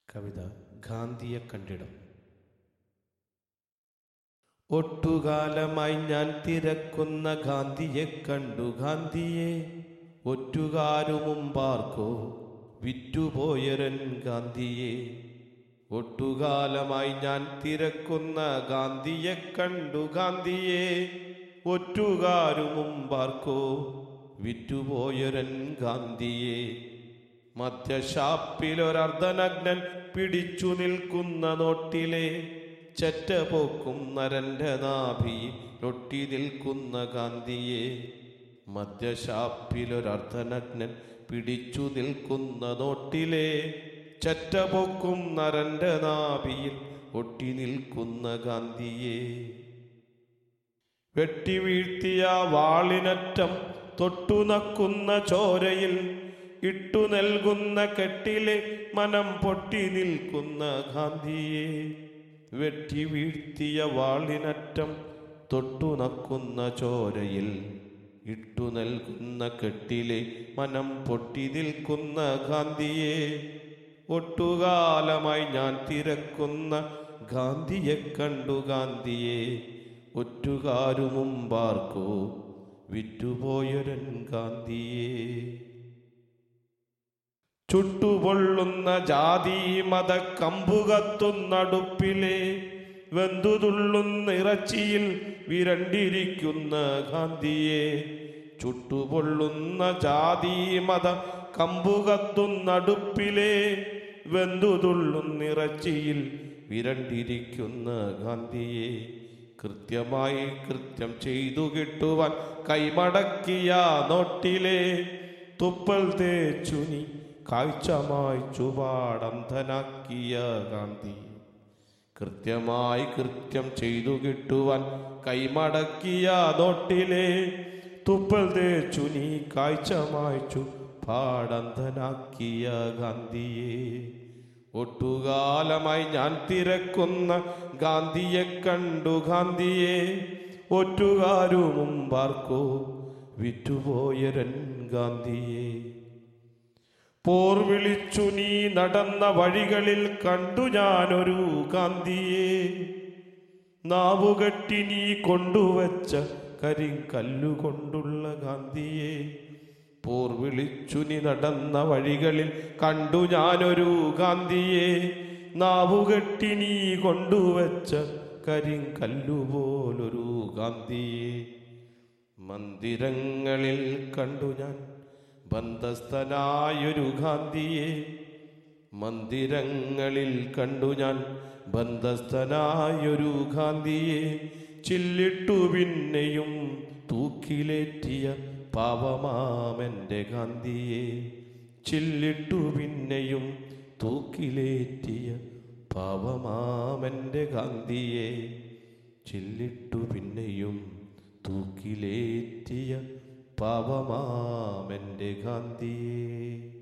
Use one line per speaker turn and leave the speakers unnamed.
കവിത ഗാന്ധിയെ കണ്ടിടം. ഒട്ടുകാലമായി ഞാൻ തിരക്കുന്ന ഗാന്ധിയെ കണ്ടു. ഗാന്ധിയെ ഒറ്റുകാരു മുമ്പാർക്കോ വിറ്റുപോയരൻ ഗാന്ധിയെ. ഒട്ടുകാലമായി ഞാൻ തിരക്കുന്ന ഗാന്ധിയെ കണ്ടു. ഗാന്ധിയെ ഒറ്റുകാരു മുമ്പാർക്കോ വിറ്റുപോയരൻ ഗാന്ധിയെ. മധ്യശാപ്പിലൊരർദ്ധനഗ്നൻ പിടിച്ചു നിൽക്കുന്ന നോട്ടിലെ ചെറ്റപോക്കും നരന്റെ നാഭിയിൽ ഒട്ടി നിൽക്കുന്ന ഗാന്ധിയെ. മധ്യശാപ്പിലൊരർദ്ധനഗ്നൻ പിടിച്ചു നിൽക്കുന്ന നോട്ടിലെ ചെറ്റപോക്കും നരന്റെ നാഭിയിൽ ഒട്ടി നിൽക്കുന്ന ഗാന്ധിയെ. വെട്ടിവീഴ്ത്തിയ വാളിനറ്റം തൊട്ടു നക്കുന്ന ചോരയിൽ ഇട്ടു നൽകുന്ന കെട്ടിലെ മനം പൊട്ടി നിൽക്കുന്ന ഗാന്ധിയെ. വെട്ടി വീഴ്ത്തിയ വാളിനറ്റം തൊട്ടു നക്കുന്ന ചോരയിൽ ഇട്ടു നൽകുന്ന കെട്ടിലെ മനം പൊട്ടി നിൽക്കുന്ന ഗാന്ധിയെ. ഒട്ടുകാലമായി ഞാൻ തിരക്കുന്ന ഗാന്ധിയെ കണ്ടു. ഗാന്ധിയെ ഒറ്റുകാരു മുമ്പാർക്കോ വിറ്റുപോയൊരൻ ഗാന്ധിയെ. ചുട്ടുപൊള്ളുന്ന ജാതി മത കമ്പുകത്തുന്നടുപ്പിലെ വെന്തുതുള്ളുന്ന ഇറച്ചിയിൽ വിരണ്ടിരിക്കുന്ന ഗാന്ധിയെ. ചുട്ടുപൊള്ളുന്ന ജാതി മത കമ്പുകത്തുന്നടുപ്പിലെ വെന്തുതുള്ളുന്ന ഇറച്ചിയിൽ വിരണ്ടിരിക്കുന്ന ഗാന്ധിയെ. കൃത്യമായി കൃത്യം ചെയ്തു കിട്ടുവാൻ കൈമടക്കിയ നോട്ടിലെ തുപ്പൽ തേച്ചു നീ കാഴ്ച മായ്ച്ചു പാടന്ധനാക്കിയ ഗാന്ധി. കൃത്യമായി കൃത്യം ചെയ്തു കിട്ടുവാൻ കൈമടക്കിയ നോട്ടിലെ തുപ്പൽ തേച്ചു നീ കാഴ്ച മായ്ച്ചു പാടന്ധനാക്കിയ ഗാന്ധിയെ. ഒട്ടുകാലമായി ഞാൻ തിരക്കുന്ന ഗാന്ധിയെ കണ്ടു. ഗാന്ധിയെ ഒറ്റുകാരു മുമ്പാർക്കോ വിറ്റുപോയരൻ ഗാന്ധിയെ. പോർ വിളിച്ചു നീ നടന്ന വഴികളിൽ കണ്ടു ഞാനൊരു ഗാന്ധിയെ. നാവുകെട്ടി നീ കൊണ്ടുവച്ച കരിങ്കല്ലുകൊണ്ടുള്ള ഗാന്ധിയെ. പോർ വിളിച്ചു നീ നടന്ന വഴികളിൽ കണ്ടു ഞാനൊരു ഗാന്ധിയെ. നാവുകെട്ടി നീ കൊണ്ടുവച്ച കരിങ്കല്ലുപോലൊരു ഗാന്ധിയെ. മന്ദിരങ്ങളിൽ കണ്ടു ഞാൻ ബന്ധസ്ഥനായൊരു ഗാന്ധിയെ. മന്ദിരങ്ങളിൽ കണ്ടു ഞാൻ ബന്ധസ്ഥനായൊരു ഗാന്ധിയെ. ചില്ലിട്ടു പിന്നെയും തൂക്കിലേറ്റിയ പാവമാമെൻ്റെ ഗാന്ധിയെ. ചില്ലിട്ടു പിന്നെയും തൂക്കിലേറ്റിയ പാവമാമെൻ്റെ ഗാന്ധിയെ. ചില്ലിട്ടു പിന്നെയും തൂക്കിലേറ്റിയ പാവമാമെൻ്റെ ഗാന്ധിയെ.